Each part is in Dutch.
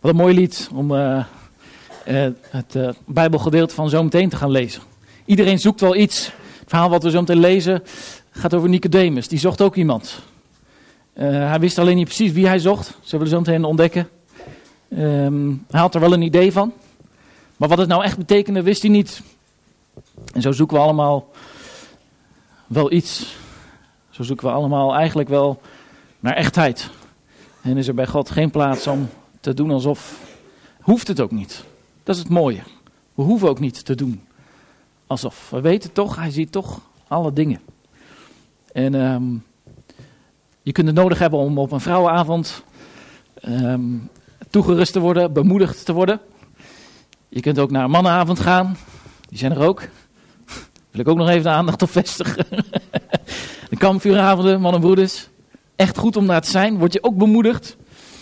Wat een mooi lied om het Bijbelgedeelte van zo meteen te gaan lezen. Iedereen zoekt wel iets. Het verhaal wat we zo meteen lezen gaat over Nicodemus. Die zocht ook iemand. Hij wist alleen niet precies wie hij zocht. Zullen we zo meteen ontdekken. Hij had er wel een idee van. Maar wat het nou echt betekende, wist hij niet. En zo zoeken we allemaal wel iets. Zo zoeken we allemaal eigenlijk wel naar echtheid. En is er bij God geen plaats om te doen alsof. Hoeft het ook niet. Dat is het mooie. We hoeven ook niet te doen alsof. We weten toch, hij ziet toch alle dingen. En je kunt het nodig hebben om op een vrouwenavond toegerust te worden, bemoedigd te worden. Je kunt ook naar een mannenavond gaan. Die zijn er ook. Wil ik ook nog even de aandacht op vestigen. De kampvuuravonden, mannen en broeders. Echt goed om daar te zijn. Word je ook bemoedigd.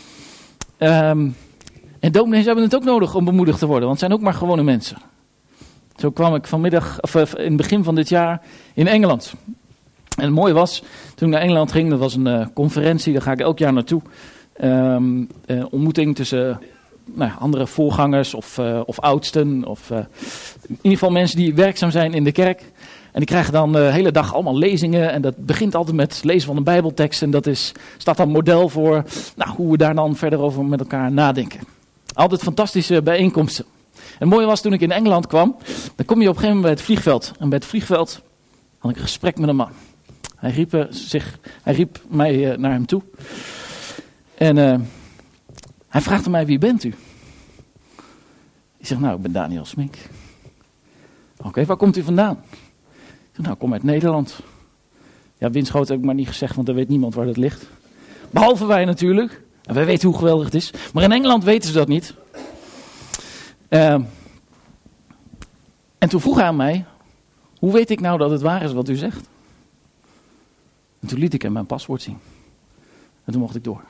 En dominees hebben het ook nodig om bemoedigd te worden. Want het zijn ook maar gewone mensen. Zo kwam ik vanmiddag, in het begin van dit jaar, in Engeland. En het mooie was, toen ik naar Engeland ging, dat was een conferentie, daar ga ik elk jaar naartoe. Een ontmoeting tussen andere voorgangers of oudsten. Of in ieder geval mensen die werkzaam zijn in de kerk. En die krijgen dan de hele dag allemaal lezingen. En dat begint altijd met het lezen van een bijbeltekst. En dat staat dan model voor hoe we daar dan verder over met elkaar nadenken. Altijd fantastische bijeenkomsten. En het mooie was, toen ik in Engeland kwam, dan kom je op een gegeven moment bij het vliegveld. En bij het vliegveld had ik een gesprek met een man. Hij riep mij naar hem toe. En hij vraagt aan mij, wie bent u? Ik zeg, ik ben Daniel Smink. Oké, waar komt u vandaan? Ik zeg, ik kom uit Nederland. Ja, Winschoten heb ik maar niet gezegd, want er weet niemand waar dat ligt. Behalve wij natuurlijk. En wij weten hoe geweldig het is. Maar in Engeland weten ze dat niet. En toen vroeg hij aan mij, hoe weet ik nou dat het waar is wat u zegt? En toen liet ik hem mijn paspoort zien. En toen mocht ik door.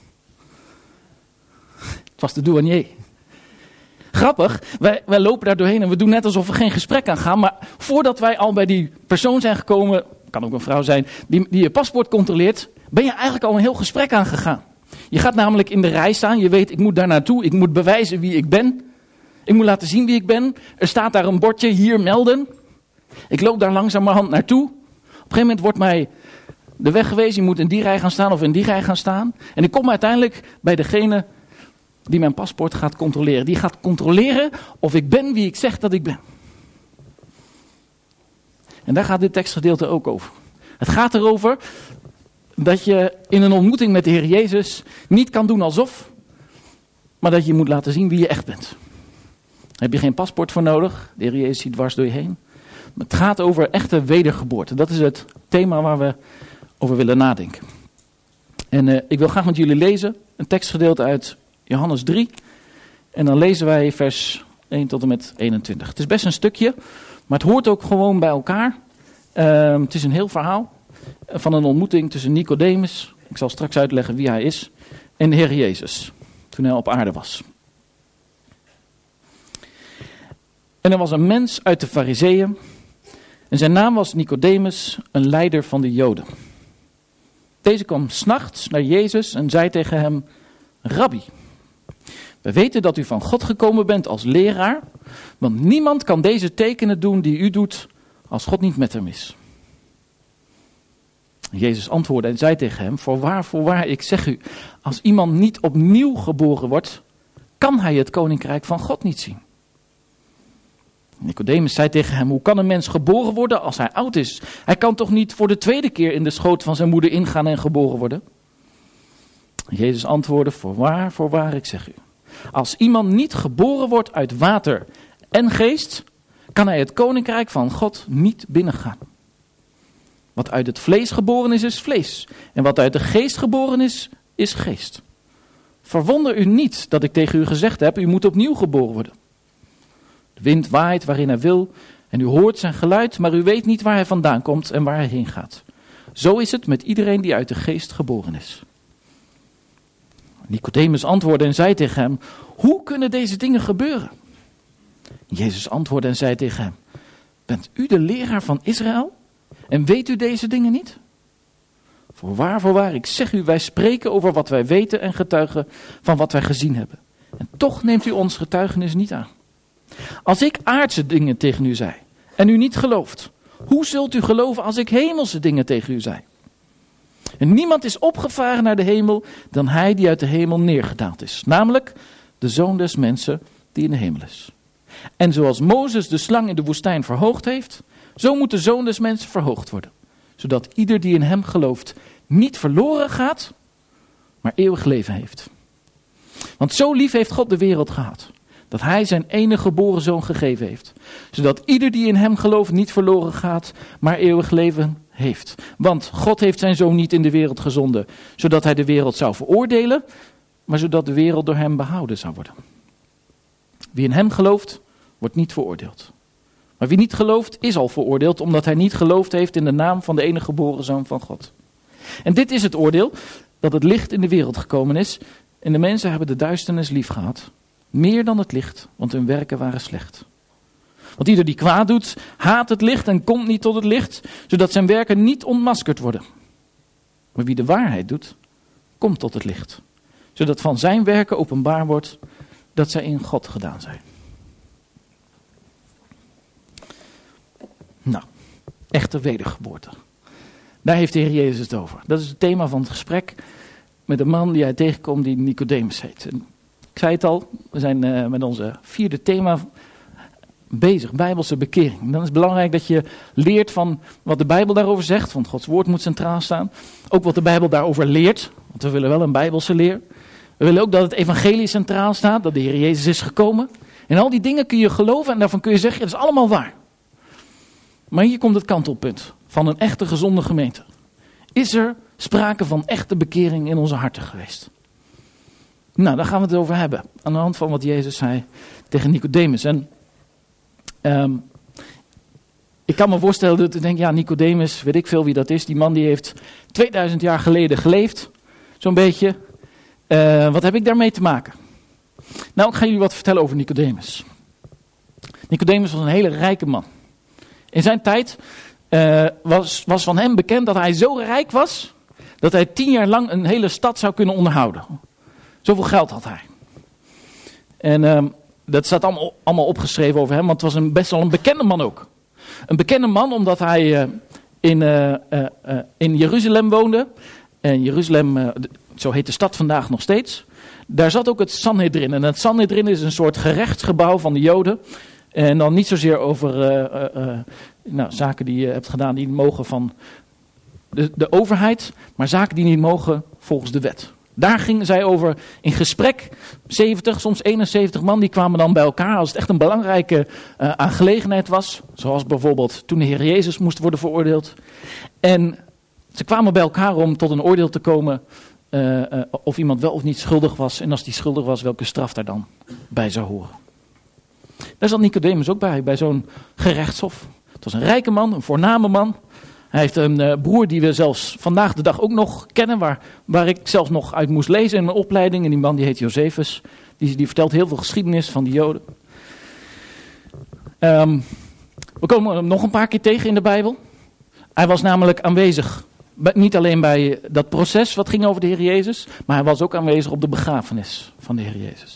Het was de douanier. Grappig, wij lopen daar doorheen en we doen net alsof er geen gesprek aan gaan. Maar voordat wij al bij die persoon zijn gekomen, kan ook een vrouw zijn, die je paspoort controleert, ben je eigenlijk al een heel gesprek aangegaan. Je gaat namelijk in de rij staan, je weet, ik moet daar naartoe, ik moet bewijzen wie ik ben. Ik moet laten zien wie ik ben. Er staat daar een bordje, hier melden. Ik loop daar langzamerhand naartoe. Op een gegeven moment wordt mij de weg gewezen, je moet in die rij gaan staan of in die rij gaan staan. En ik kom uiteindelijk bij degene die mijn paspoort gaat controleren. Die gaat controleren of ik ben wie ik zeg dat ik ben. En daar gaat dit tekstgedeelte ook over. Het gaat erover dat je in een ontmoeting met de Heer Jezus niet kan doen alsof, maar dat je moet laten zien wie je echt bent. Daar heb je geen paspoort voor nodig. De Heer Jezus ziet dwars door je heen. Maar het gaat over echte wedergeboorte. Dat is het thema waar we over willen nadenken. En ik wil graag met jullie lezen een tekstgedeelte uit Johannes 3. En dan lezen wij vers 1 tot en met 21. Het is best een stukje, maar het hoort ook gewoon bij elkaar. Het is een heel verhaal van een ontmoeting tussen Nicodemus, ik zal straks uitleggen wie hij is, en de Heer Jezus, toen hij op aarde was. En er was een mens uit de Farizeeën, en zijn naam was Nicodemus, een leider van de Joden. Deze kwam 's nachts naar Jezus en zei tegen hem, Rabbi, we weten dat u van God gekomen bent als leraar, want niemand kan deze tekenen doen die u doet als God niet met hem is. Jezus antwoordde en zei tegen hem, voorwaar, ik zeg u, als iemand niet opnieuw geboren wordt, kan hij het koninkrijk van God niet zien. Nicodemus zei tegen hem, hoe kan een mens geboren worden als hij oud is? Hij kan toch niet voor de tweede keer in de schoot van zijn moeder ingaan en geboren worden? Jezus antwoordde, voorwaar, ik zeg u. Als iemand niet geboren wordt uit water en geest, kan hij het koninkrijk van God niet binnengaan. Wat uit het vlees geboren is, is vlees. En wat uit de geest geboren is, is geest. Verwonder u niet dat ik tegen u gezegd heb, u moet opnieuw geboren worden. De wind waait waarin hij wil en u hoort zijn geluid, maar u weet niet waar hij vandaan komt en waar hij heen gaat. Zo is het met iedereen die uit de geest geboren is. Nicodemus antwoordde en zei tegen hem, hoe kunnen deze dingen gebeuren? Jezus antwoordde en zei tegen hem, bent u de leraar van Israël en weet u deze dingen niet? Voorwaar, ik zeg u, wij spreken over wat wij weten en getuigen van wat wij gezien hebben. En toch neemt u ons getuigenis niet aan. Als ik aardse dingen tegen u zei en u niet gelooft, hoe zult u geloven als ik hemelse dingen tegen u zei? En niemand is opgevaren naar de hemel dan hij die uit de hemel neergedaald is. Namelijk de Zoon des Mensen die in de hemel is. En zoals Mozes de slang in de woestijn verhoogd heeft, zo moet de Zoon des Mensen verhoogd worden. Zodat ieder die in hem gelooft niet verloren gaat, maar eeuwig leven heeft. Want zo lief heeft God de wereld gehad, dat hij zijn enige geboren zoon gegeven heeft. Zodat ieder die in hem gelooft niet verloren gaat, maar eeuwig leven heeft. Want God heeft zijn zoon niet in de wereld gezonden, zodat hij de wereld zou veroordelen, maar zodat de wereld door hem behouden zou worden. Wie in hem gelooft, wordt niet veroordeeld. Maar wie niet gelooft, is al veroordeeld, omdat hij niet geloofd heeft in de naam van de enige geboren zoon van God. En dit is het oordeel, dat het licht in de wereld gekomen is, en de mensen hebben de duisternis lief gehad, meer dan het licht, want hun werken waren slecht. Want ieder die kwaad doet, haat het licht en komt niet tot het licht, zodat zijn werken niet ontmaskerd worden. Maar wie de waarheid doet, komt tot het licht, zodat van zijn werken openbaar wordt dat zij in God gedaan zijn. Nou, echte wedergeboorte. Daar heeft de Heer Jezus het over. Dat is het thema van het gesprek met een man die hij tegenkomt die Nicodemus heet. En ik zei het al, we zijn met onze 4e thema bezig, Bijbelse bekering. En dan is het belangrijk dat je leert van wat de Bijbel daarover zegt, want Gods woord moet centraal staan. Ook wat de Bijbel daarover leert, want we willen wel een Bijbelse leer. We willen ook dat het evangelie centraal staat, dat de Heer Jezus is gekomen. En al die dingen kun je geloven en daarvan kun je zeggen, dat is allemaal waar. Maar hier komt het kantelpunt van een echte gezonde gemeente. Is er sprake van echte bekering in onze harten geweest? Nou, daar gaan we het over hebben. Aan de hand van wat Jezus zei tegen Nicodemus. En ik kan me voorstellen dat u denkt, ja, Nicodemus, weet ik veel wie dat is. Die man die heeft 2000 jaar geleden geleefd. Zo'n beetje. Wat heb ik daarmee te maken? Nou, ik ga jullie wat vertellen over Nicodemus. Nicodemus was een hele rijke man. In zijn tijd was van hem bekend dat hij zo rijk was, dat hij 10 jaar lang een hele stad zou kunnen onderhouden. Zoveel geld had hij. En dat staat allemaal opgeschreven over hem, want het was best wel een bekende man ook. Een bekende man omdat hij in Jeruzalem woonde. En Jeruzalem, zo heet de stad vandaag nog steeds. Daar zat ook het Sanhedrin. En het Sanhedrin is een soort gerechtsgebouw van de Joden. En dan niet zozeer over zaken die je hebt gedaan die niet mogen van de overheid, maar zaken die niet mogen volgens de wet. Daar gingen zij over in gesprek. 70, soms 71 man, die kwamen dan bij elkaar als het echt een belangrijke aangelegenheid was. Zoals bijvoorbeeld toen de Heer Jezus moest worden veroordeeld. En ze kwamen bij elkaar om tot een oordeel te komen of iemand wel of niet schuldig was. En als die schuldig was, welke straf daar dan bij zou horen. Daar zat Nicodemus ook bij zo'n gerechtshof. Het was een rijke man, een voorname man. Hij heeft een broer die we zelfs vandaag de dag ook nog kennen, waar ik zelfs nog uit moest lezen in mijn opleiding. En die man die heet Josephus. Die vertelt heel veel geschiedenis van de Joden. We komen hem nog een paar keer tegen in de Bijbel. Hij was namelijk aanwezig, niet alleen bij dat proces wat ging over de Heer Jezus, maar hij was ook aanwezig op de begrafenis van de Heer Jezus.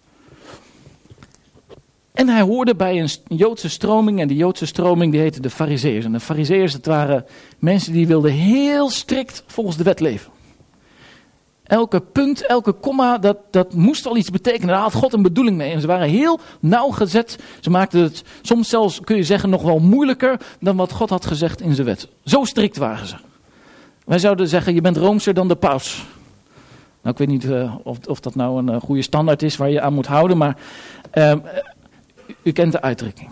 En hij hoorde bij een Joodse stroming, en die Joodse stroming die heette de Farizeeërs. En de Farizeeërs, dat waren mensen die wilden heel strikt volgens de wet leven. Elke punt, elke komma, dat moest al iets betekenen. Daar had God een bedoeling mee. En ze waren heel nauwgezet. Ze maakten het soms zelfs, kun je zeggen, nog wel moeilijker dan wat God had gezegd in zijn wet. Zo strikt waren ze. Wij zouden zeggen, je bent roomser dan de paus. Nou, ik weet niet of dat nou een goede standaard is waar je aan moet houden, maar u kent de uitdrukking.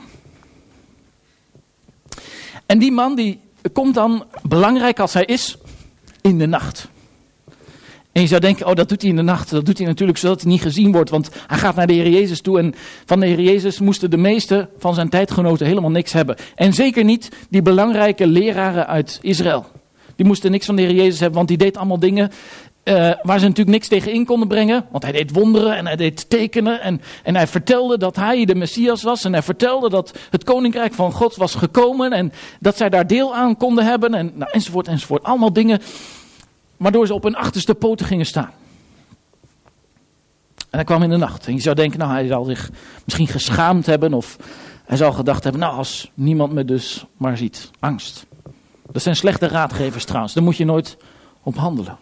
En die man die komt dan, belangrijk als hij is, in de nacht. En je zou denken, oh, dat doet hij in de nacht. Dat doet hij natuurlijk zodat hij niet gezien wordt, want hij gaat naar de Heer Jezus toe. En van de Heer Jezus moesten de meeste van zijn tijdgenoten helemaal niks hebben. En zeker niet die belangrijke leraren uit Israël. Die moesten niks van de Heer Jezus hebben, want die deed allemaal dingen waar ze natuurlijk niks tegen in konden brengen. Want hij deed wonderen en hij deed tekenen. En hij vertelde dat hij de Messias was. En hij vertelde dat het koninkrijk van God was gekomen. En dat zij daar deel aan konden hebben. En, nou, enzovoort, enzovoort. Allemaal dingen waardoor ze op hun achterste poten gingen staan. En hij kwam in de nacht. En je zou denken, nou, hij zal zich misschien geschaamd hebben. Of hij zal gedacht hebben, nou, als niemand me dus maar ziet. Angst. Dat zijn slechte raadgevers trouwens. Daar moet je nooit op handelen.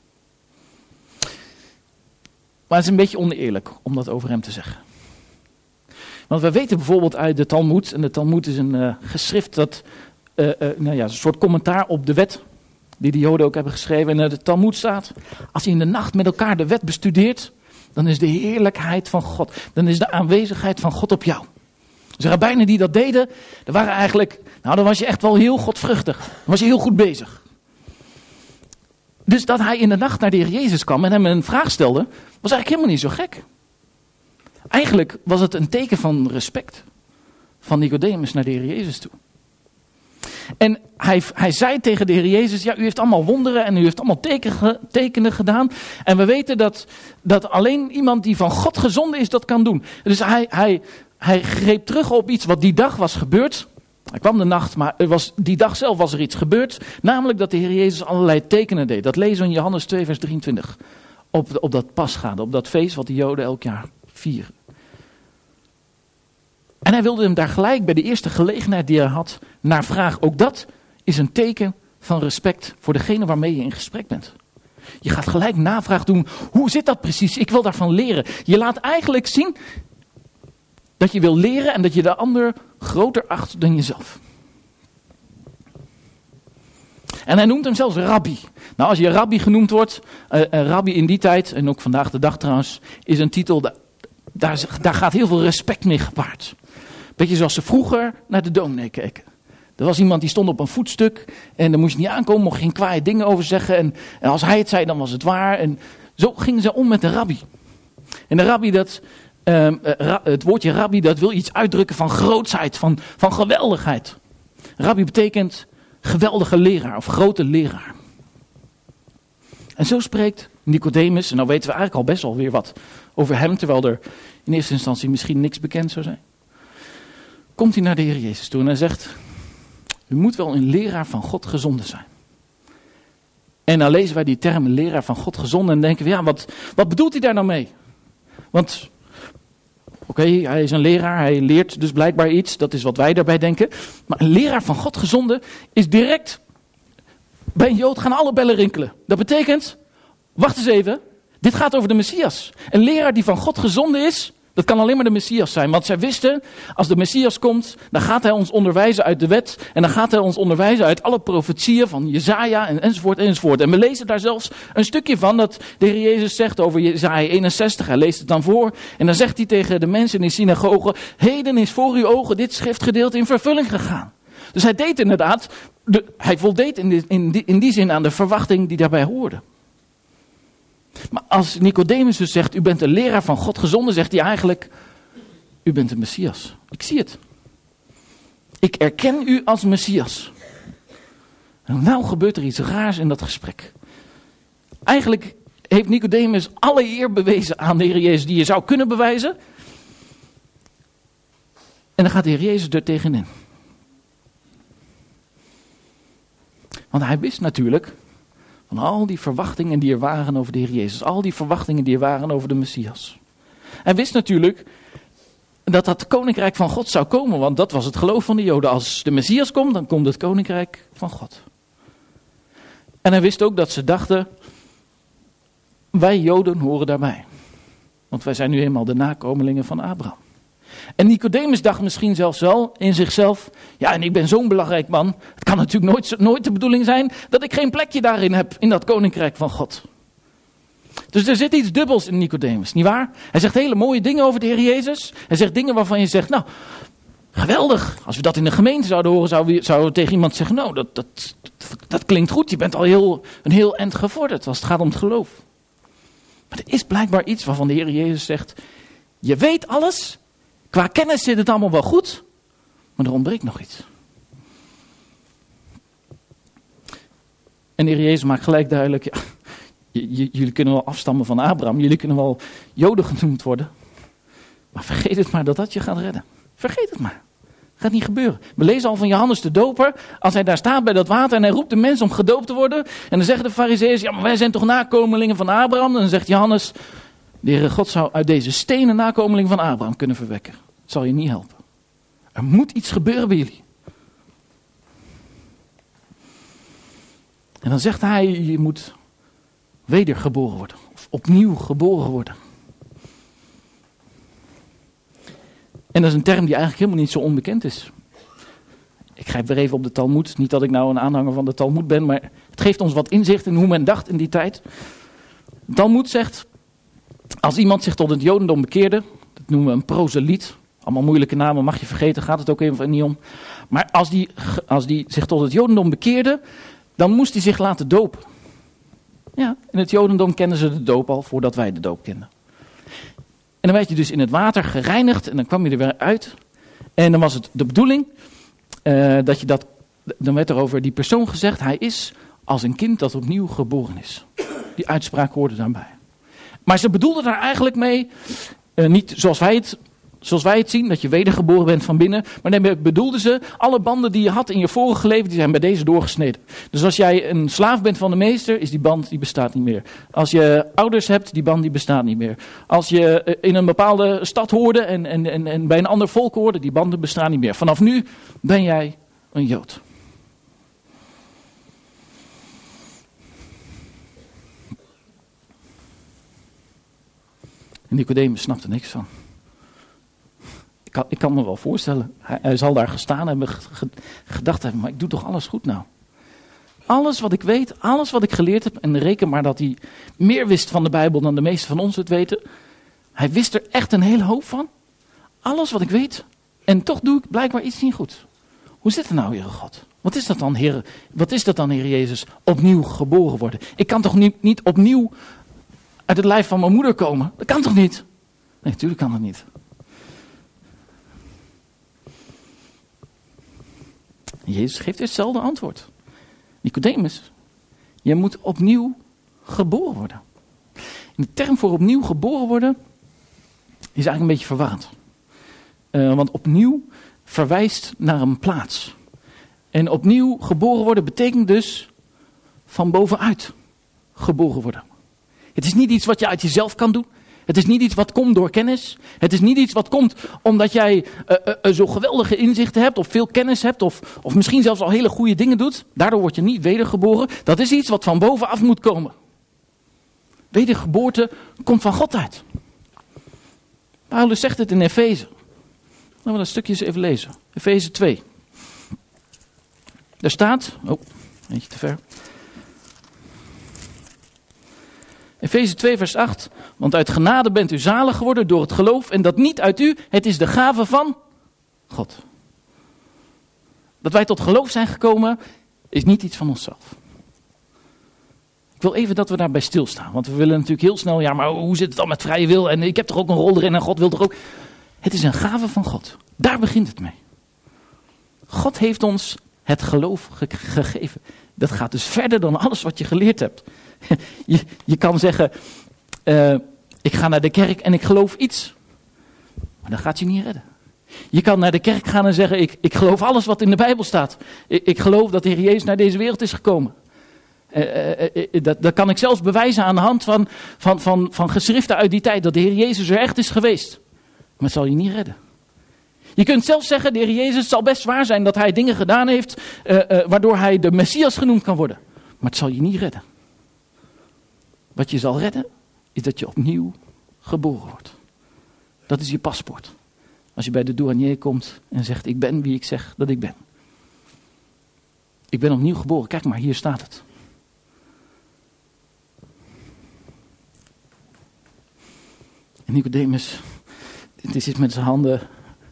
Maar het is een beetje oneerlijk om dat over hem te zeggen. Want we weten bijvoorbeeld uit de Talmoed. En de Talmoed is een geschrift dat een soort commentaar op de wet. Die de Joden ook hebben geschreven. En in de Talmoed staat, als je in de nacht met elkaar de wet bestudeert, dan is de heerlijkheid van God. Dan is de aanwezigheid van God op jou. Dus de rabbijnen die dat deden, dan waren eigenlijk, nou dan was je echt wel heel godvruchtig. Dan was je heel goed bezig. Dus dat hij in de nacht naar de Heer Jezus kwam en hem een vraag stelde, was eigenlijk helemaal niet zo gek. Eigenlijk was het een teken van respect van Nicodemus naar de Heer Jezus toe. En hij zei tegen de Heer Jezus, ja, u heeft allemaal wonderen en u heeft allemaal tekenen gedaan. En we weten dat alleen iemand die van God gezonden is, dat kan doen. Dus hij greep terug op iets wat die dag was gebeurd. Hij kwam de nacht, maar die dag zelf was er iets gebeurd. Namelijk dat de Heer Jezus allerlei tekenen deed. Dat lezen we in Johannes 2 vers 23. Op dat Pascha, op dat feest wat de Joden elk jaar vieren. En hij wilde hem daar gelijk bij de eerste gelegenheid die hij had naar vragen. Ook dat is een teken van respect voor degene waarmee je in gesprek bent. Je gaat gelijk navraag doen. Hoe zit dat precies? Ik wil daarvan leren. Je laat eigenlijk zien dat je wil leren en dat je de ander groter acht dan jezelf. En hij noemt hem zelfs rabbi. Nou, als je rabbi genoemd wordt, rabbi in die tijd, en ook vandaag de dag trouwens, is een titel, daar gaat heel veel respect mee gepaard. Beetje zoals ze vroeger naar de dominee keken. Er was iemand die stond op een voetstuk en daar moest je niet aankomen, mocht je geen kwaaie dingen over zeggen. En als hij het zei, dan was het waar. En zo gingen ze om met de rabbi. En de rabbi, het woordje rabbi, dat wil iets uitdrukken van grootsheid, van geweldigheid. Rabbi betekent geweldige leraar of grote leraar. En zo spreekt Nicodemus, en nou weten we eigenlijk al best wel weer wat over hem, terwijl er in eerste instantie misschien niks bekend zou zijn. Komt hij naar de Heer Jezus toe en hij zegt, u moet wel een leraar van God gezonden zijn. En dan lezen wij die term leraar van God gezonden en denken we, ja, wat bedoelt hij daar nou mee? Want, oké, hij is een leraar, hij leert dus blijkbaar iets, dat is wat wij daarbij denken. Maar een leraar van God gezonden is direct, bij een Jood gaan alle bellen rinkelen. Dat betekent, wacht eens even, dit gaat over de Messias. Een leraar die van God gezonden is, dat kan alleen maar de Messias zijn. Want zij wisten, als de Messias komt, dan gaat hij ons onderwijzen uit de wet. En dan gaat hij ons onderwijzen uit alle profetieën van Jesaja enzovoort enzovoort. En we lezen daar zelfs een stukje van dat de Heer Jezus zegt over Jesaja 61. Hij leest het dan voor. En dan zegt hij tegen de mensen in de synagoge, heden is voor uw ogen dit schriftgedeelte in vervulling gegaan. Dus hij deed inderdaad, hij voldeed in die zin aan de verwachting die daarbij hoorde. Maar als Nicodemus dus zegt, u bent een leraar van God gezonden, zegt hij eigenlijk, u bent een Messias. Ik zie het. Ik erken u als Messias. En nou gebeurt er iets raars in dat gesprek. Eigenlijk heeft Nicodemus alle eer bewezen aan de Heer Jezus die je zou kunnen bewijzen. En dan gaat de Heer Jezus er tegenin. Want hij wist natuurlijk van al die verwachtingen die er waren over de Heer Jezus. Al die verwachtingen die er waren over de Messias. Hij wist natuurlijk dat koninkrijk van God zou komen. Want dat was het geloof van de Joden. Als de Messias komt, dan komt het koninkrijk van God. En hij wist ook dat ze dachten, wij Joden horen daarbij. Want wij zijn nu eenmaal de nakomelingen van Abraham. En Nicodemus dacht misschien zelfs wel in zichzelf, ja, en ik ben zo'n belangrijk man. Het kan natuurlijk nooit de bedoeling zijn dat ik geen plekje daarin heb, in dat koninkrijk van God. Dus er zit iets dubbels in Nicodemus, nietwaar? Hij zegt hele mooie dingen over de Heer Jezus. Hij zegt dingen waarvan je zegt, nou, geweldig. Als we dat in de gemeente zouden horen, zouden we tegen iemand zeggen, nou, dat klinkt goed. Je bent al een heel eind gevorderd als het gaat om het geloof. Maar er is blijkbaar iets waarvan de Heer Jezus zegt, je weet alles. Qua kennis zit het allemaal wel goed, maar er ontbreekt nog iets. En de Heer Jezus maakt gelijk duidelijk, ja, jullie kunnen wel afstammen van Abraham, jullie kunnen wel Joden genoemd worden, maar vergeet het maar dat je gaat redden. Vergeet het maar. Gaat niet gebeuren. We lezen al van Johannes de Doper, als hij daar staat bij dat water en hij roept de mensen om gedoopt te worden. En dan zeggen de Farizeeërs, ja, maar wij zijn toch nakomelingen van Abraham? En dan zegt Johannes, De Heere God zou uit deze stenen nakomeling van Abraham kunnen verwekken. Het zal je niet helpen. Er moet iets gebeuren bij jullie. En dan zegt hij, je moet wedergeboren worden. Of opnieuw geboren worden. En dat is een term die eigenlijk helemaal niet zo onbekend is. Ik grijp weer even op de Talmoed. Niet dat ik nou een aanhanger van de Talmoed ben, maar het geeft ons wat inzicht in hoe men dacht in die tijd. De Talmoed zegt, als iemand zich tot het Jodendom bekeerde, dat noemen we een proseliet. Allemaal moeilijke namen, mag je vergeten, gaat het ook even niet om. Maar als die zich tot het Jodendom bekeerde, dan moest hij zich laten dopen. Ja, in het Jodendom kennen ze de doop al voordat wij de doop kenden. En dan werd je dus in het water gereinigd en dan kwam je er weer uit. En dan was het de bedoeling dan werd er over die persoon gezegd, hij is als een kind dat opnieuw geboren is. Die uitspraak hoorde daarbij. Maar ze bedoelden daar eigenlijk mee, niet zoals wij het zien, dat je wedergeboren bent van binnen. Maar daarmee bedoelden ze, alle banden die je had in je vorige leven, die zijn bij deze doorgesneden. Dus als jij een slaaf bent van de meester, is die band, die bestaat niet meer. Als je ouders hebt, die band, die bestaat niet meer. Als je in een bepaalde stad hoorde en bij een ander volk hoorde, die banden bestaan niet meer. Vanaf nu ben jij een Jood. En Nicodemus snapte niks van. Ik kan me wel voorstellen. Hij zal daar gestaan hebben, gedacht hebben, maar ik doe toch alles goed nou? Alles wat ik weet, alles wat ik geleerd heb, en reken maar dat hij meer wist van de Bijbel dan de meesten van ons het weten. Hij wist er echt een hele hoop van. Alles wat ik weet. En toch doe ik blijkbaar iets niet goed. Hoe zit het nou, Heere God? Wat is dat dan, Heer Jezus? Opnieuw geboren worden. Ik kan toch niet opnieuw uit het lijf van mijn moeder komen? Dat kan toch niet? Nee, natuurlijk kan dat niet. Jezus geeft hetzelfde antwoord. Nicodemus, je moet opnieuw geboren worden. En de term voor opnieuw geboren worden is eigenlijk een beetje verwarrend. Want opnieuw verwijst naar een plaats. En opnieuw geboren worden betekent dus van bovenuit geboren worden. Het is niet iets wat je uit jezelf kan doen. Het is niet iets wat komt door kennis. Het is niet iets wat komt omdat jij zo geweldige inzichten hebt of veel kennis hebt of misschien zelfs al hele goede dingen doet. Daardoor word je niet wedergeboren. Dat is iets wat van bovenaf moet komen. Wedergeboorte komt van God uit. Paulus zegt het in Efeze. Laten we dat stukje eens even lezen. Efeze 2. Daar staat, eentje te ver. Efeze 2 vers 8. Want uit genade bent u zalig geworden door het geloof. En dat niet uit u, het is de gave van God. Dat wij tot geloof zijn gekomen, is niet iets van onszelf. Ik wil even dat we daarbij stilstaan. Want we willen natuurlijk heel snel, ja maar hoe zit het dan met vrije wil? En ik heb toch ook een rol erin en God wil toch ook. Het is een gave van God. Daar begint het mee. God heeft ons het geloof gegeven. Dat gaat dus verder dan alles wat je geleerd hebt. Je kan zeggen, ik ga naar de kerk en ik geloof iets. Maar dat gaat je niet redden. Je kan naar de kerk gaan en zeggen, ik geloof alles wat in de Bijbel staat. Ik geloof dat de Heer Jezus naar deze wereld is gekomen. Dat kan ik zelfs bewijzen aan de hand van geschriften uit die tijd. Dat de Heer Jezus er echt is geweest. Maar het zal je niet redden. Je kunt zelfs zeggen, de Heer Jezus zal best waar zijn dat hij dingen gedaan heeft. Waardoor hij de Messias genoemd kan worden. Maar het zal je niet redden. Wat je zal redden, is dat je opnieuw geboren wordt. Dat is je paspoort. Als je bij de douanier komt en zegt, ik ben wie ik zeg dat ik ben. Ik ben opnieuw geboren, kijk maar, hier staat het. En Nicodemus, dit is met zijn handen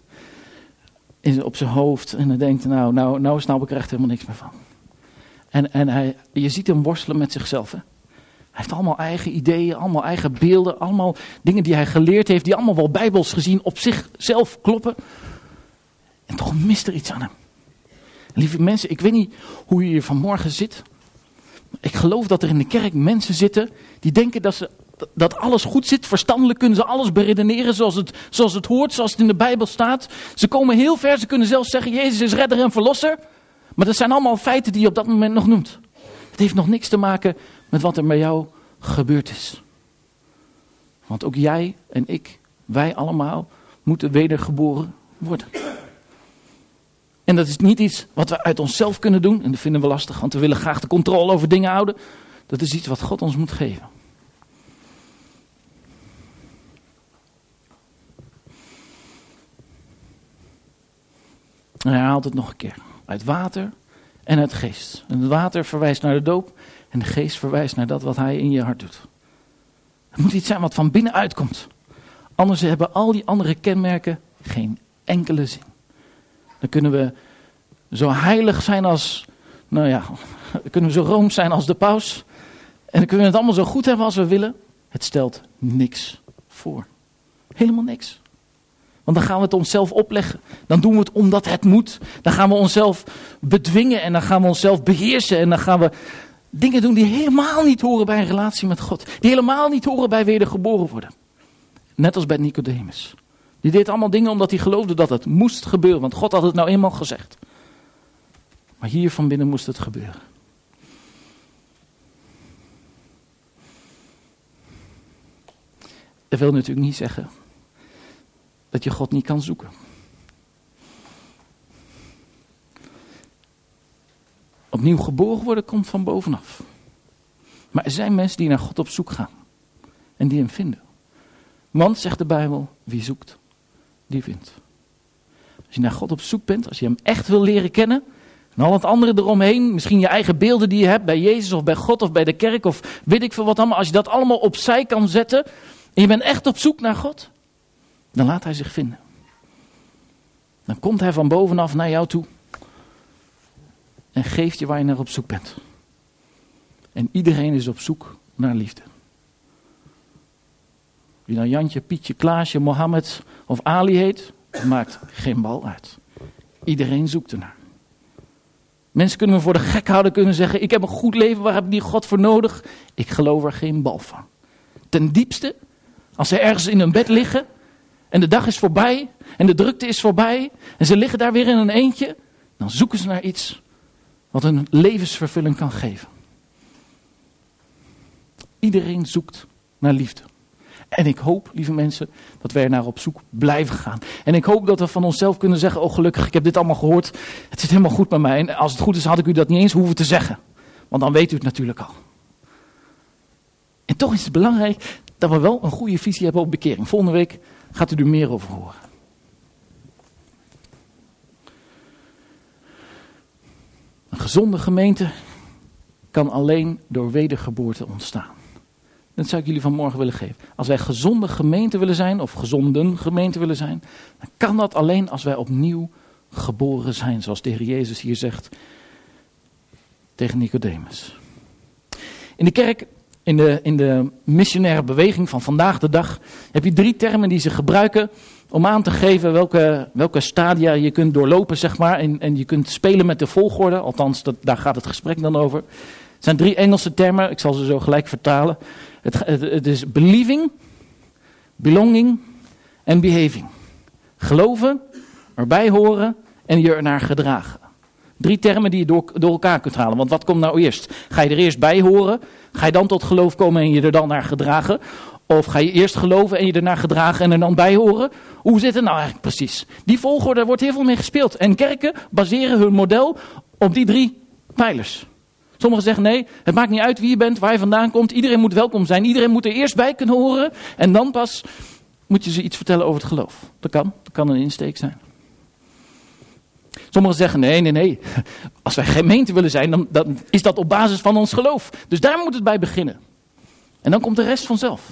op zijn hoofd en hij denkt, nou snap ik er echt helemaal niks meer van. En je ziet hem worstelen met zichzelf, hè. Hij heeft allemaal eigen ideeën, allemaal eigen beelden, allemaal dingen die hij geleerd heeft, die allemaal wel bijbels gezien op zichzelf kloppen. En toch mist er iets aan hem. Lieve mensen, ik weet niet hoe je hier vanmorgen zit. Ik geloof dat er in de kerk mensen zitten die denken dat alles goed zit. Verstandelijk kunnen ze alles beredeneren zoals het hoort, zoals het in de Bijbel staat. Ze komen heel ver, ze kunnen zelfs zeggen, Jezus is redder en verlosser. Maar dat zijn allemaal feiten die je op dat moment nog noemt. Het heeft nog niks te maken met wat er met jou gebeurd is. Want ook jij en ik, wij allemaal, moeten wedergeboren worden. En dat is niet iets wat we uit onszelf kunnen doen. En dat vinden we lastig, want we willen graag de controle over dingen houden. Dat is iets wat God ons moet geven. En hij herhaalt het nog een keer. Uit water en uit geest. En het water verwijst naar de doop. En de geest verwijst naar dat wat hij in je hart doet. Het moet iets zijn wat van binnenuit komt. Anders hebben al die andere kenmerken geen enkele zin. Dan kunnen we zo heilig zijn als, dan kunnen we zo rooms zijn als de paus. En dan kunnen we het allemaal zo goed hebben als we willen. Het stelt niks voor. Helemaal niks. Want dan gaan we het onszelf opleggen. Dan doen we het omdat het moet. Dan gaan we onszelf bedwingen en dan gaan we onszelf beheersen. En dan gaan we dingen doen die helemaal niet horen bij een relatie met God. Die helemaal niet horen bij wedergeboren worden. Net als bij Nicodemus. Die deed allemaal dingen omdat hij geloofde dat het moest gebeuren. Want God had het nou eenmaal gezegd. Maar hier van binnen moest het gebeuren. Dat wil natuurlijk niet zeggen dat je God niet kan zoeken. Opnieuw geboren worden komt van bovenaf. Maar er zijn mensen die naar God op zoek gaan. En die hem vinden. Want, zegt de Bijbel, wie zoekt, die vindt. Als je naar God op zoek bent, als je hem echt wil leren kennen. En al het andere eromheen, misschien je eigen beelden die je hebt bij Jezus of bij God of bij de kerk of weet ik veel wat allemaal. Als je dat allemaal opzij kan zetten en je bent echt op zoek naar God. Dan laat hij zich vinden. Dan komt hij van bovenaf naar jou toe. En geeft je waar je naar op zoek bent. En iedereen is op zoek naar liefde. Wie nou Jantje, Pietje, Klaasje, Mohammed of Ali heet, dat maakt geen bal uit. Iedereen zoekt ernaar. Mensen kunnen me voor de gek houden, kunnen zeggen, ik heb een goed leven, waar heb ik die God voor nodig? Ik geloof er geen bal van. Ten diepste, als ze ergens in hun bed liggen en de dag is voorbij en de drukte is voorbij en ze liggen daar weer in een eentje, dan zoeken ze naar iets wat hun levensvervulling kan geven. Iedereen zoekt naar liefde. En ik hoop, lieve mensen, dat wij er naar op zoek blijven gaan. En ik hoop dat we van onszelf kunnen zeggen, oh gelukkig, ik heb dit allemaal gehoord. Het zit helemaal goed met mij. En als het goed is, had ik u dat niet eens hoeven te zeggen. Want dan weet u het natuurlijk al. En toch is het belangrijk dat we wel een goede visie hebben op bekering. Volgende week gaat u er meer over horen. Een gezonde gemeente kan alleen door wedergeboorte ontstaan. Dat zou ik jullie vanmorgen willen geven. Als wij gezonde gemeente willen zijn, of gezonden gemeente willen zijn, dan kan dat alleen als wij opnieuw geboren zijn. Zoals de Heer Jezus hier zegt tegen Nicodemus. In de kerk, in de missionaire beweging van vandaag de dag, heb je 3 termen die ze gebruiken om aan te geven welke stadia je kunt doorlopen, zeg maar. En je kunt spelen met de volgorde, althans daar gaat het gesprek dan over. Het zijn 3 Engelse termen, ik zal ze zo gelijk vertalen. Het is believing, belonging en behaving. Geloven, erbij horen en je ernaar gedragen. 3 termen die je door elkaar kunt halen. Want wat komt nou eerst? Ga je er eerst bij horen? Ga je dan tot geloof komen en je er dan naar gedragen? Of ga je eerst geloven en je ernaar gedragen en er dan bij horen? Hoe zit het nou eigenlijk precies? Die volgorde wordt heel veel mee gespeeld. En kerken baseren hun model op die 3 pijlers. Sommigen zeggen nee, het maakt niet uit wie je bent, waar je vandaan komt. Iedereen moet welkom zijn. Iedereen moet er eerst bij kunnen horen. En dan pas moet je ze iets vertellen over het geloof. Dat kan een insteek zijn. Sommigen zeggen nee. Als wij gemeente willen zijn, dan is dat op basis van ons geloof. Dus daar moet het bij beginnen. En dan komt de rest vanzelf.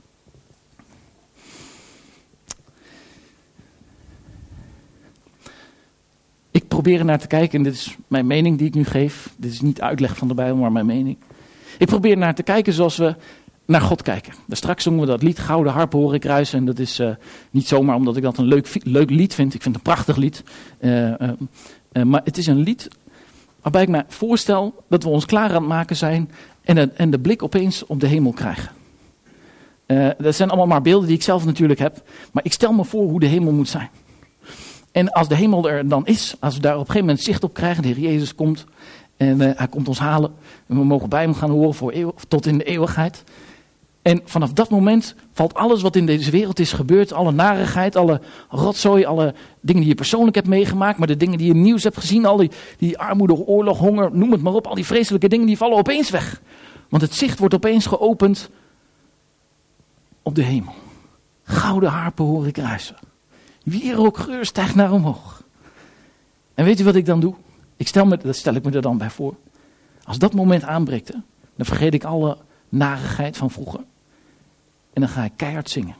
Ik probeer er naar te kijken, en dit is mijn mening die ik nu geef. Dit is niet uitleg van de Bijbel, maar mijn mening. Ik probeer er naar te kijken zoals we naar God kijken. Daar straks zongen we dat lied Gouden Harp hoor ik ruisen. En dat is niet zomaar omdat ik dat een leuk lied vind. Ik vind het een prachtig lied. Maar het is een lied waarbij ik me voorstel dat we ons klaar aan het maken zijn. En de blik opeens op de hemel krijgen. Dat zijn allemaal maar beelden die ik zelf natuurlijk heb. Maar ik stel me voor hoe de hemel moet zijn. En als de hemel er dan is, als we daar op een gegeven moment zicht op krijgen, de Heer Jezus komt en hij komt ons halen. En we mogen bij hem gaan horen tot in de eeuwigheid. En vanaf dat moment valt alles wat in deze wereld is gebeurd, alle narigheid, alle rotzooi, alle dingen die je persoonlijk hebt meegemaakt, maar de dingen die je in het nieuws hebt gezien, al die armoede, oorlog, honger, noem het maar op, al die vreselijke dingen, die vallen opeens weg. Want het zicht wordt opeens geopend op de hemel. Gouden harpen hoor ik ruisen. Wierookgeur stijgt naar omhoog. En weet u wat ik dan doe? Dat stel ik me er dan bij voor. Als dat moment aanbreekt, dan vergeet ik alle narigheid van vroeger. En dan ga ik keihard zingen.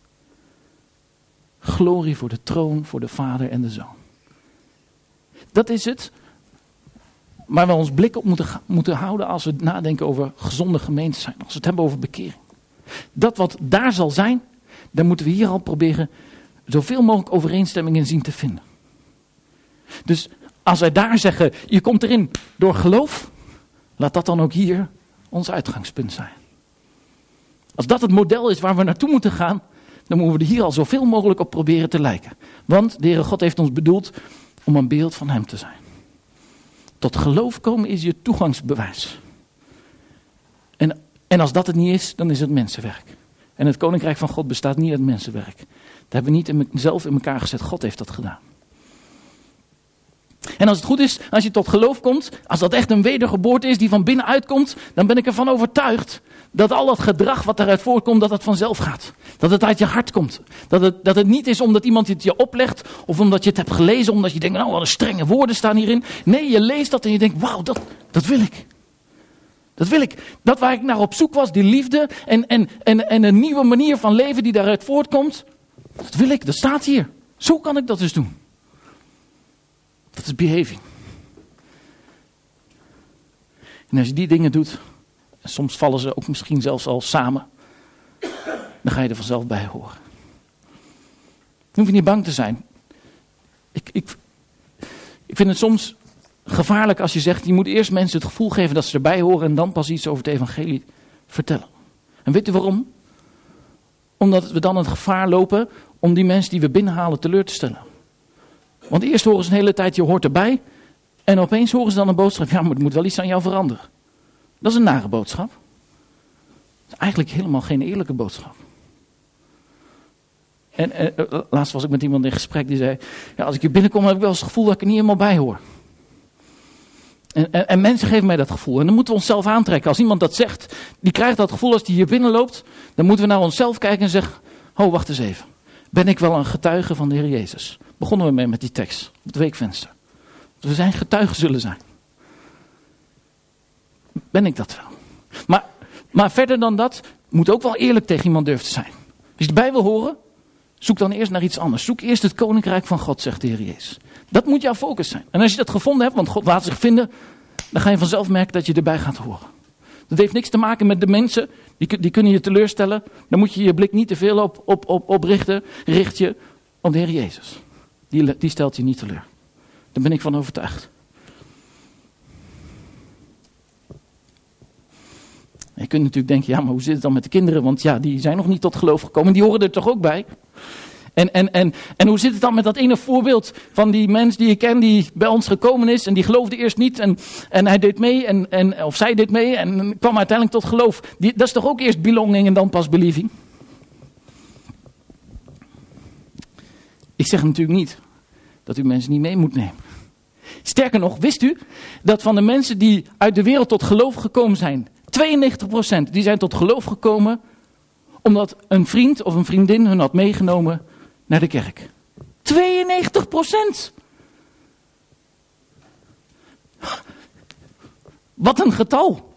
Glorie voor de troon, voor de Vader en de Zoon. Dat is het waar we ons blik op moeten houden als we nadenken over gezonde gemeentes zijn. Als we het hebben over bekering. Dat wat daar zal zijn, daar moeten we hier al proberen zoveel mogelijk overeenstemming in zien te vinden. Dus als wij daar zeggen, je komt erin door geloof, laat dat dan ook hier ons uitgangspunt zijn. Als dat het model is waar we naartoe moeten gaan, dan moeten we er hier al zoveel mogelijk op proberen te lijken. Want de Heere God heeft ons bedoeld om een beeld van hem te zijn. Tot geloof komen is je toegangsbewijs. En als dat het niet is, dan is het mensenwerk. En het koninkrijk van God bestaat niet uit mensenwerk. Dat hebben we niet zelf in elkaar gezet. God heeft dat gedaan. En als het goed is, als je tot geloof komt, als dat echt een wedergeboorte is die van binnenuit komt, dan ben ik ervan overtuigd dat al dat gedrag wat daaruit voortkomt, dat het vanzelf gaat. Dat het uit je hart komt. Dat het niet is omdat iemand het je oplegt, of omdat je het hebt gelezen, omdat je denkt, nou wat een strenge woorden staan hierin. Nee, je leest dat en je denkt, wauw, dat wil ik. Dat wil ik. Dat waar ik naar op zoek was, die liefde en een nieuwe manier van leven die daaruit voortkomt, dat wil ik, dat staat hier. Zo kan ik dat dus doen. Dat is behaving. En als je die dingen doet, en soms vallen ze ook misschien zelfs al samen, dan ga je er vanzelf bij horen. Dan hoef je niet bang te zijn. Ik vind het soms gevaarlijk als je zegt, je moet eerst mensen het gevoel geven dat ze erbij horen en dan pas iets over het evangelie vertellen. En weet u waarom? Omdat we dan het gevaar lopen om die mensen die we binnenhalen teleur te stellen. Want eerst horen ze een hele tijd, je hoort erbij. En opeens horen ze dan een boodschap, ja, maar er moet wel iets aan jou veranderen. Dat is een nare boodschap. Dat is eigenlijk helemaal geen eerlijke boodschap. En laatst was ik met iemand in gesprek die zei, ja, als ik hier binnenkom heb ik wel eens het gevoel dat ik er niet helemaal bij hoor. En mensen geven mij dat gevoel. En dan moeten we onszelf aantrekken. Als iemand dat zegt, die krijgt dat gevoel als die hier binnenloopt, dan moeten we naar onszelf kijken en zeggen, oh, wacht eens even. Ben ik wel een getuige van de Heer Jezus? Begonnen we mee met die tekst op het weekvenster. We zijn getuigen zullen zijn. Ben ik dat wel? Maar verder dan dat, moet ook wel eerlijk tegen iemand durven te zijn. Als je erbij wil horen, zoek dan eerst naar iets anders. Zoek eerst het koninkrijk van God, zegt de Heer Jezus. Dat moet jouw focus zijn. En als je dat gevonden hebt, want God laat zich vinden, dan ga je vanzelf merken dat je erbij gaat horen. Dat heeft niks te maken met de mensen, die kunnen je teleurstellen. Dan moet je je blik niet te veel op richten. Richt je op de Heer Jezus. Die stelt je niet teleur. Daar ben ik van overtuigd. Je kunt natuurlijk denken, ja, maar hoe zit het dan met de kinderen? Want ja, die zijn nog niet tot geloof gekomen. Die horen er toch ook bij? En hoe zit het dan met dat ene voorbeeld van die mens die ik ken, die bij ons gekomen is en die geloofde eerst niet en hij deed mee of zij deed mee en kwam uiteindelijk tot geloof. Dat is toch ook eerst belonging en dan pas believing? Ik zeg natuurlijk niet dat u mensen niet mee moet nemen. Sterker nog, wist u dat van de mensen die uit de wereld tot geloof gekomen zijn, 92% die zijn tot geloof gekomen omdat een vriend of een vriendin hun had meegenomen naar de kerk. 92%! Wat een getal!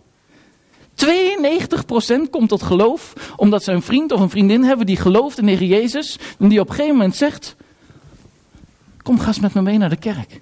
92% komt tot geloof omdat ze een vriend of een vriendin hebben die gelooft in de Heer Jezus en die op een gegeven moment zegt, kom, ga eens met me mee naar de kerk.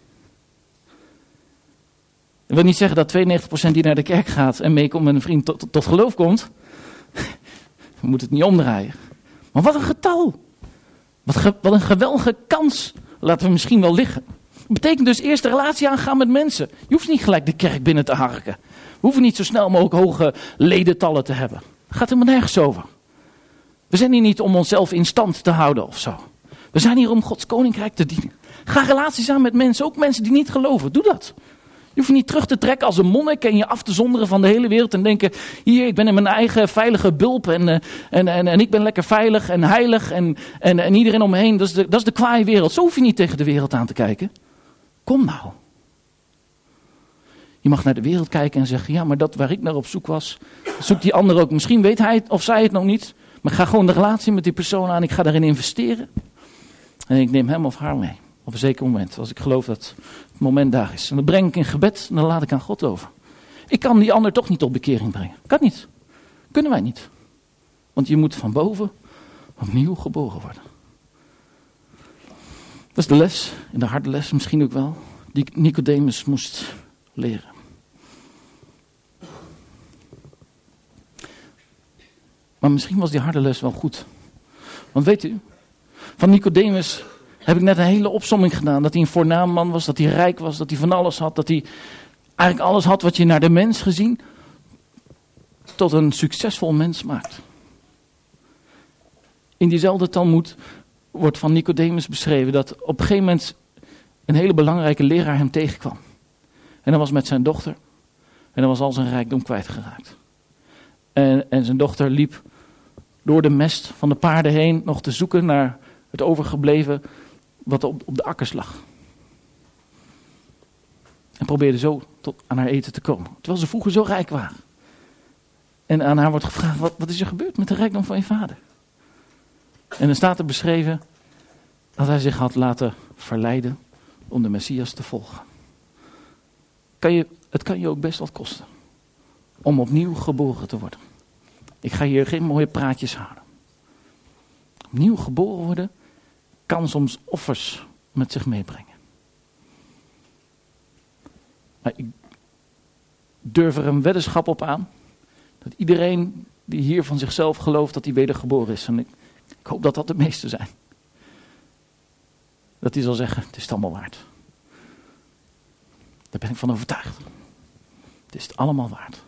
Dat wil niet zeggen dat 92% die naar de kerk gaat en meekomt met een vriend tot geloof komt. We moeten het niet omdraaien. Maar wat een getal. Wat een geweldige kans laten we misschien wel liggen. Dat betekent dus eerst de relatie aangaan met mensen. Je hoeft niet gelijk de kerk binnen te harken. We hoeven niet zo snel mogelijk hoge ledentallen te hebben. Het gaat helemaal nergens over. We zijn hier niet om onszelf in stand te houden of zo. We zijn hier om Gods koninkrijk te dienen. Ga relaties aan met mensen, ook mensen die niet geloven. Doe dat. Je hoeft je niet terug te trekken als een monnik en je af te zonderen van de hele wereld en denken, hier, ik ben in mijn eigen veilige bulp en ik ben lekker veilig en heilig en iedereen om me heen. Dat is de kwaaie wereld. Zo hoef je niet tegen de wereld aan te kijken. Kom nou. Je mag naar de wereld kijken en zeggen, ja, maar dat waar ik naar op zoek was, zoekt die ander ook. Misschien weet hij of zij het nog niet, maar ik ga gewoon de relatie met die persoon aan. Ik ga daarin investeren en ik neem hem of haar mee. Op een zeker moment, als ik geloof dat het moment daar is. En dan breng ik in gebed en dan laat ik aan God over. Ik kan die ander toch niet tot bekering brengen. Kan niet. Kunnen wij niet. Want je moet van boven opnieuw geboren worden. Dat is de les, en de harde les misschien ook wel, die Nicodemus moest leren. Maar misschien was die harde les wel goed. Want weet u, van Nicodemus heb ik net een hele opsomming gedaan. Dat hij een voornaam man was, dat hij rijk was, dat hij van alles had. Dat hij eigenlijk alles had wat je naar de mens gezien tot een succesvol mens maakt. In diezelfde Talmoed wordt van Nicodemus beschreven dat op een gegeven moment een hele belangrijke leraar hem tegenkwam. En dat was met zijn dochter. En dan was al zijn rijkdom kwijtgeraakt. En zijn dochter liep door de mest van de paarden heen nog te zoeken naar het overgebleven wat op de akkers lag. En probeerde zo tot aan haar eten te komen. Terwijl ze vroeger zo rijk waren. En aan haar wordt gevraagd, wat is er gebeurd met de rijkdom van je vader? En dan staat er beschreven dat hij zich had laten verleiden om de Messias te volgen. Het kan je ook best wat kosten om opnieuw geboren te worden. Ik ga hier geen mooie praatjes houden. Opnieuw geboren worden kan soms offers met zich meebrengen. Maar ik durf er een weddenschap op aan dat iedereen die hier van zichzelf gelooft dat hij wedergeboren is. En ik hoop dat dat de meesten zijn. Dat hij zal zeggen, het is het allemaal waard. Daar ben ik van overtuigd. Het is het allemaal waard.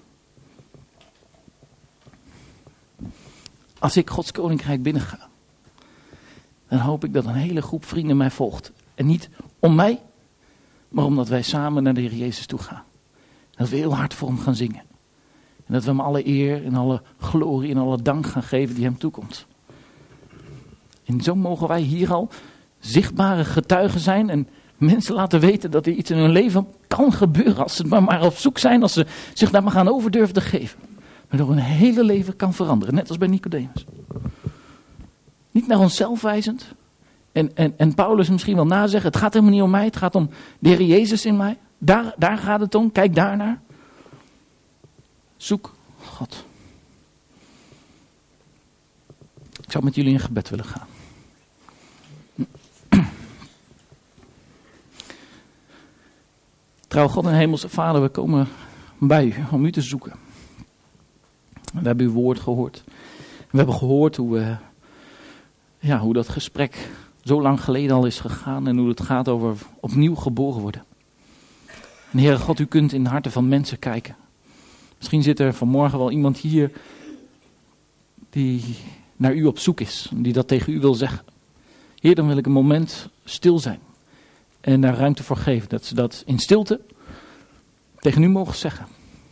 Als ik Gods koninkrijk binnenga, dan hoop ik dat een hele groep vrienden mij volgt. En niet om mij, maar omdat wij samen naar de Heer Jezus toe gaan. En dat we heel hard voor hem gaan zingen. En dat we hem alle eer en alle glorie en alle dank gaan geven die hem toekomt. En zo mogen wij hier al zichtbare getuigen zijn en mensen laten weten dat er iets in hun leven kan gebeuren. Als ze maar op zoek zijn, als ze zich daar maar gaan over durven te geven. Waardoor hun hele leven kan veranderen, net als bij Nicodemus. Niet naar onszelf wijzend. En Paulus misschien wel nazeggen, het gaat helemaal niet om mij, het gaat om de Heer Jezus in mij. Daar gaat het om, kijk daarnaar. Zoek God. Ik zou met jullie in gebed willen gaan. Trouw God en Hemelse Vader, we komen bij u om u te zoeken. We hebben uw woord gehoord. We hebben gehoord hoe dat gesprek zo lang geleden al is gegaan en hoe het gaat over opnieuw geboren worden. En Heere God, u kunt in de harten van mensen kijken. Misschien zit er vanmorgen wel iemand hier die naar u op zoek is, die dat tegen u wil zeggen. Heer, dan wil ik een moment stil zijn en daar ruimte voor geven, dat ze dat in stilte tegen u mogen zeggen.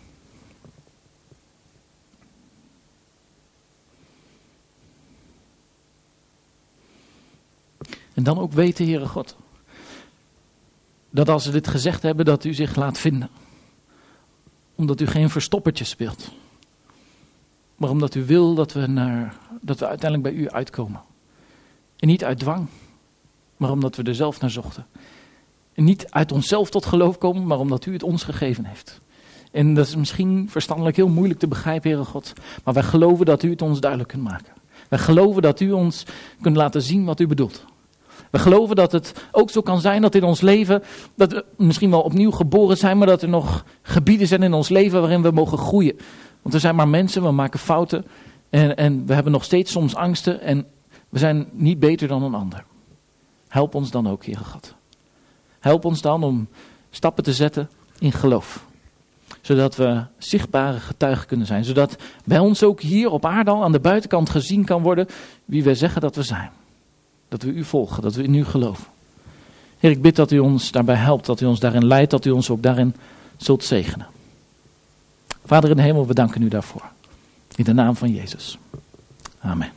En dan ook weten, Heere God, dat als ze dit gezegd hebben, dat u zich laat vinden. Omdat u geen verstoppertje speelt. Maar omdat u wil dat we uiteindelijk bij u uitkomen. En niet uit dwang, maar omdat we er zelf naar zochten. En niet uit onszelf tot geloof komen, maar omdat u het ons gegeven heeft. En dat is misschien verstandelijk heel moeilijk te begrijpen, Heere God. Maar wij geloven dat u het ons duidelijk kunt maken. Wij geloven dat u ons kunt laten zien wat u bedoelt. We geloven dat het ook zo kan zijn dat in ons leven, dat we misschien wel opnieuw geboren zijn, maar dat er nog gebieden zijn in ons leven waarin we mogen groeien. Want we zijn maar mensen, we maken fouten en we hebben nog steeds soms angsten en we zijn niet beter dan een ander. Help ons dan ook, Heere God. Help ons dan om stappen te zetten in geloof. Zodat we zichtbare getuigen kunnen zijn. Zodat bij ons ook hier op aarde al aan de buitenkant gezien kan worden wie wij zeggen dat we zijn. Dat we u volgen, dat we in u geloven. Heer, ik bid dat u ons daarbij helpt, dat u ons daarin leidt, dat u ons ook daarin zult zegenen. Vader in de hemel, we danken u daarvoor. In de naam van Jezus. Amen.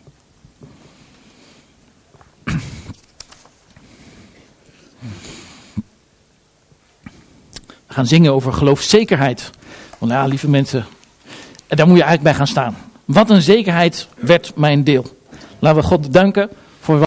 We gaan zingen over geloofszekerheid. Want ja, lieve mensen, daar moet je eigenlijk bij gaan staan. Wat een zekerheid werd mijn deel. Laten we God danken